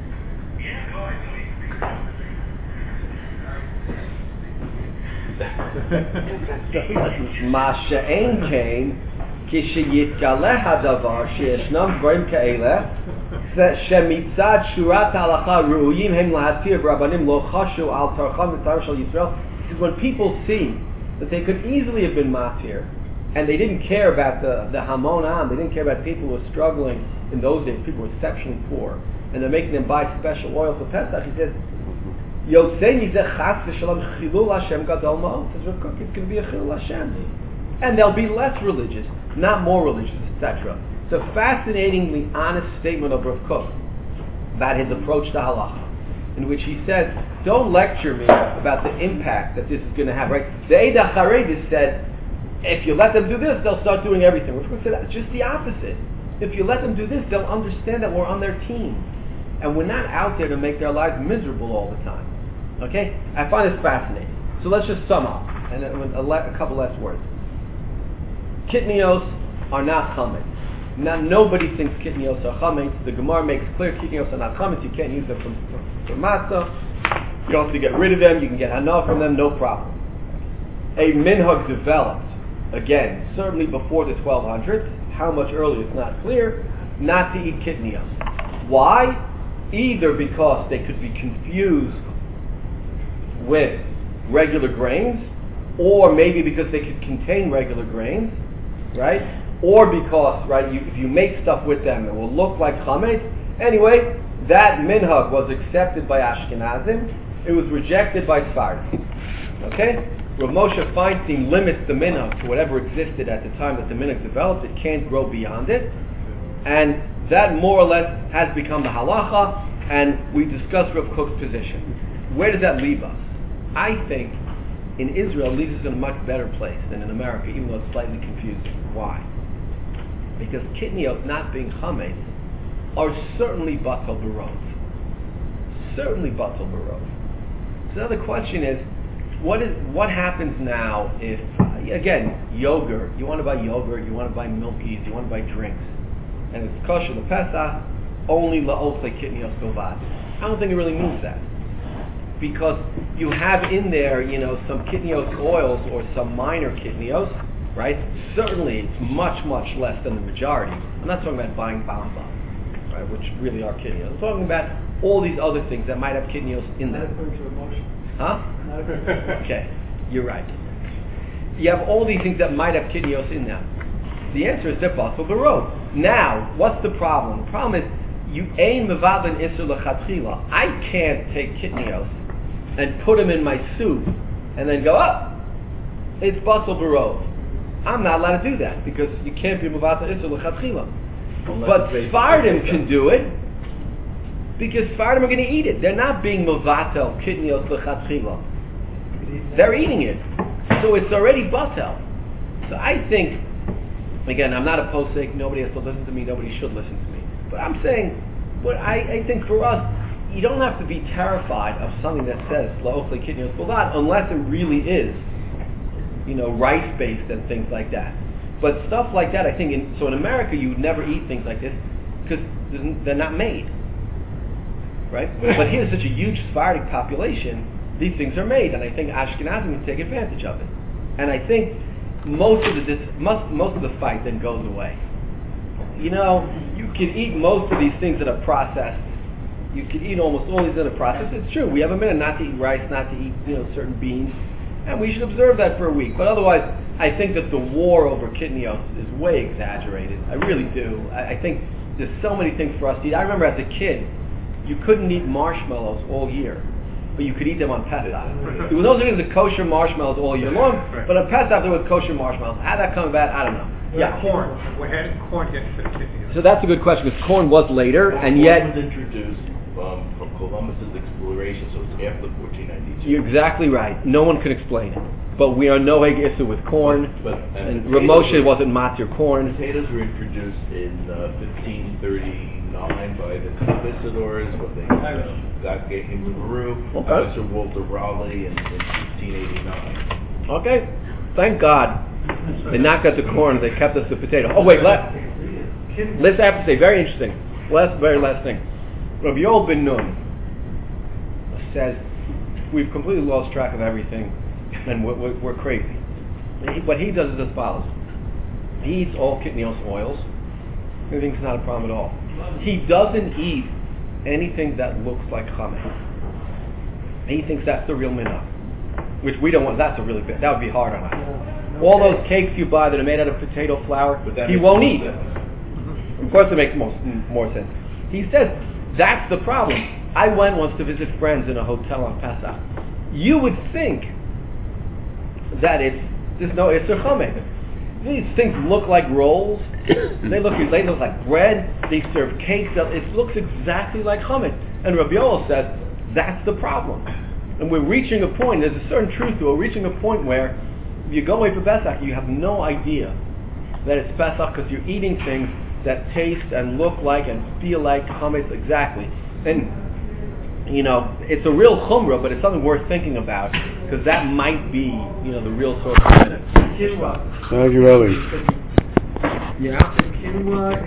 Ma she'ein kain כשyitgaleh hadavar sheyeshnam dvarim kaeleh shemitzad shurat halacha ru'uyim hem lahatir v'rabbanim lo chashu al tarcham v'tar shel Yisrael. Because when people see that they could easily have been matir, and they didn't care about the hamon am, they didn't care about people who were struggling in those days, people who were exceptionally poor, and they're making them buy special oil for Pesach. He says, Yotzei mizeh chas v'shalom chilul Hashem gadol ma'od. Says Rav Kook, it's going to be a chilul Hashem. And they'll be less religious, not more religious, etc. It's a fascinatingly honest statement of Rav Kook about his approach to halacha, in which he says, don't lecture me about the impact that this is going to have. Right? The Eid HaCharevis said, if you let them do this, they'll start doing everything. We're going to say that's just the opposite. If you let them do this, they'll understand that we're on their team. And we're not out there to make their lives miserable all the time. Okay? I find this fascinating. So let's just sum up. And a couple less words. Kitnios are not chametz. Now, nobody thinks kitnios are chametz. The Gemara makes clear kitnios are not chametz. You can't use them for matzah. You don't have to get rid of them. You can get hana from them, no problem. A minhag developed, again, certainly before the 1200s. How much earlier, it's not clear, not to eat kitnios. Why? Either because they could be confused with regular grains, or maybe because they could contain regular grains, right? Or because, right, if you make stuff with them, it will look like chametz. Anyway, that minhag was accepted by Ashkenazim. It was rejected by Sfardim. Okay? Rav Moshe Feinstein limits the minhag to whatever existed at the time that the minhag developed. It can't grow beyond it. And that more or less has become the halacha, and we discussed Rav Kook's position. Where does that leave us? I think in Israel it leaves us in a much better place than in America, even though it's slightly confusing. Why? Because kitnios not being chametz are certainly batal barov. Certainly batal barov. So now the question is, what happens now if, again, yogurt, you want to buy yogurt, you want to buy milkies, you want to buy drinks, and it's kosher the Pesach, only la'osei kitnios bilvad. I don't think it really means that. Because you have in there, some kitnios oils or some minor kitnios, right? Certainly it's much, much less than the majority. I'm not talking about buying bamba, right, which really are kitnios. I'm talking about all these other things that might have kitnios in them. Huh? Okay, you're right. You have all these things that might have kitnios in them. The answer is they're batal barov. Now, what's the problem? The problem is you ain mevaden isur lechatchila. I can't take kitnios and put them in my soup and then go, it's batal barov. I'm not allowed to do that because you can't be mevaden isur lechatchila. But Sfardim can do it because Sfardim are going to eat it. They're not being mevatel kitnios lechatchila. They're eating it. So it's already batel. So I think, again, I'm not a posek, nobody has to listen to me, nobody should listen to me. But I'm saying, I think for us, you don't have to be terrified of something that says la'ochle kitnios bilvad unless it really is, rice-based and things like that. But stuff like that, I think, in America you would never eat things like this because they're not made, right? But here's such a huge Sephardic population, these things are made, and I think Ashkenazim would take advantage of it. And I think most of the fight then goes away. You can eat most of these things that are processed. You can eat almost all these that are processed. It's true. We have a minute not to eat rice, not to eat certain beans, and we should observe that for a week. But otherwise, I think that the war over kitnios is way exaggerated. I really do. I think there's so many things for us to eat. I remember as a kid, you couldn't eat marshmallows all year, but you could eat them on Pesach. There was no such thing as kosher marshmallows all year long, but on Pesach there was kosher marshmallows. How that come about, I don't know. Yeah, corn. Where did corn get to kitnios? So that's a good question because corn was later, and yet it was introduced from Columbus's exploration, so it's after 1492. You're exactly right. No one can explain it, but we are noheg issa with corn, and Rav Moshe wasn't matir corn. Potatoes were introduced in 1539 by the conquistadors when they got into Peru. Professor Walter Raleigh in 1689. Okay, thank God. They knocked out the corn, they kept us the potato. Oh wait, let's have to say, very interesting. Very last thing. Rabbi Yoel ben Nun says, we've completely lost track of everything, and we're crazy. What he does is as follows. He eats all kitnios oils. He thinks it's not a problem at all. He doesn't eat anything that looks like chametz. He thinks that's the real minhag, which we don't want. That's a really big. That would be hard on us. All those cakes you buy that are made out of potato flour, he won't eat. Of course, it makes more sense. He says that's the problem. I went once to visit friends in a hotel on Pesach. You would think that there's no Isser Chametz. These things look like rolls. They look like bread. They serve cakes. It looks exactly like chametz. And Rabbi Yoel says that's the problem. And we're reaching a point. There's a certain truth to it. We're reaching a point where if you go away for Pesach, you have no idea that it's Pesach because you're eating things that taste and look like and feel like chametz exactly. And it's a real chumrah, but it's something worth thinking about because that might be, the real source of it. Quinoa. Thank you, Ellie. Yeah. Quinoa